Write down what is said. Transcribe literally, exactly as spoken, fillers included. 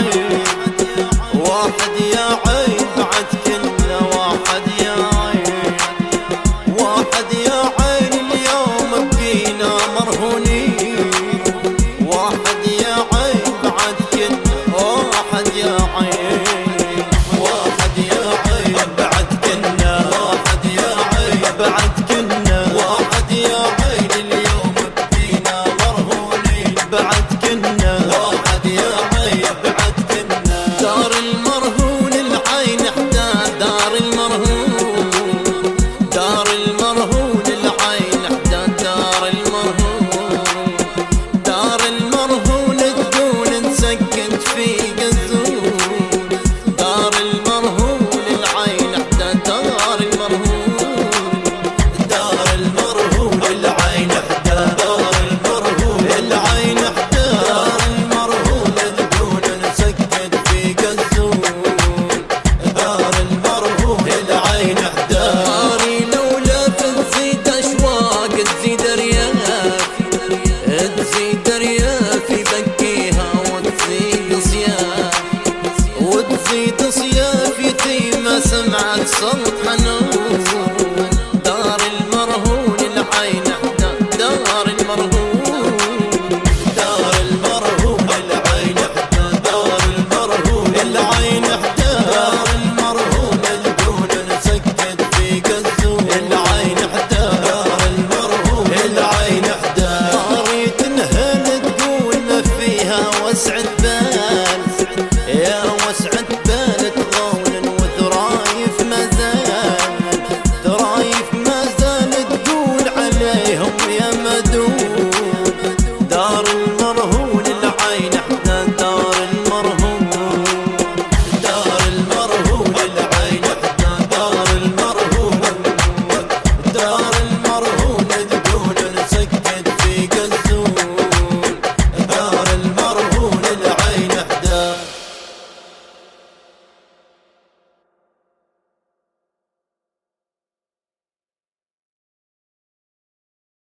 عين، واحد يا عين بعد كنا واحد يا عين، واحد يا عين اليوم بقينا مرهونين، واحد يا عين بعد كنا واحد يا عين، واحد يا عين بعد كنا واحد يا عين بعد كنا واحد يا عين اليوم بقينا مرهونين بعد كنا واحد يا عين بعد كنا. دار المرهون العين احدى دار المرهون، دار المرهون العين احدى دار المرهون، دار المرهون تقول انسكنت في قزون، دار المرهون العين احدى دار المرهون، دار المرهون العين احدى دار المرهون العين احدى دار المرهون تقول انسكنت في قزون، دار المرهون العين احدى. داري لولا تزيد اشواق تزيد رياف، تزيد رياف يبكيها وتزيد صياف، وتزيد صياف يتيمة سمعت صوت حنان